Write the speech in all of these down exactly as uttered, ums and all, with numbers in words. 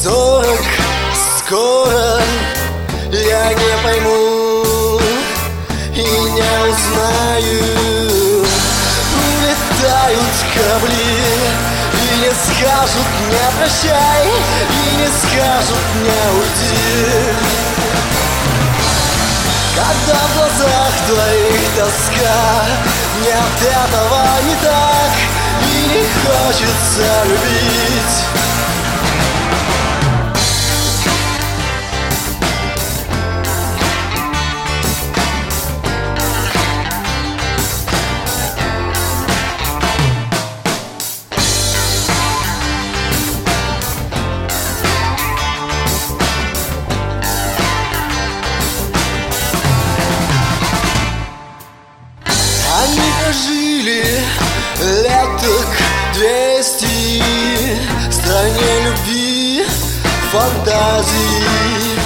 сорок скоро, я не пойму и не узнаю. Улетают корабли и не скажут мне прощай, и не скажут мне уйди. Когда в глазах твоих тоска, нет, этого не так, и не хочется любить. Они прожили лет так двести в стране любви, фантазий.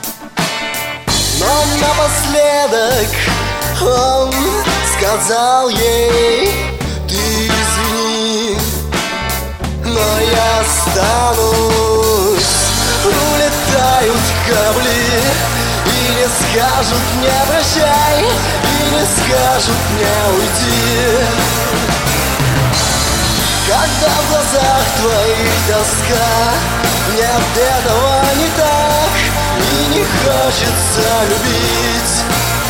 Но напоследок он сказал ей: ты извини, но я останусь. Улетают корабли и не скажут мне прощай, и не скажут мне уйди. Когда в глазах твоих тоска, нет, этого не так, и не хочется любить.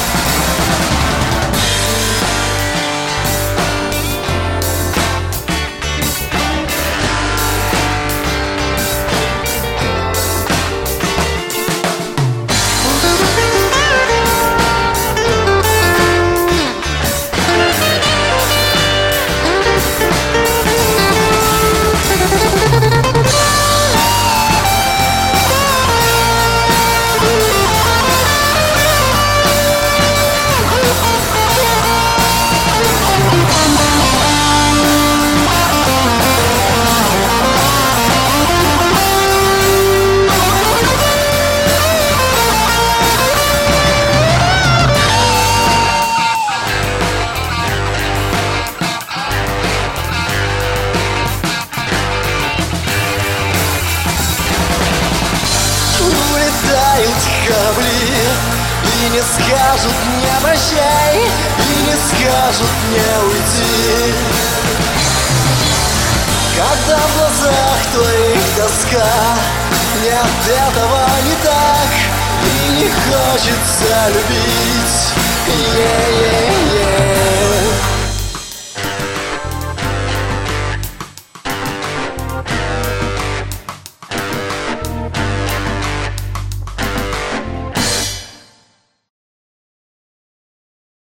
Улетают корабли и не скажут мне прощай, и не скажут мне уйти. Когда в глазах твоих тоска, нет, этого не так, и не хочется любить. Yeah, yeah.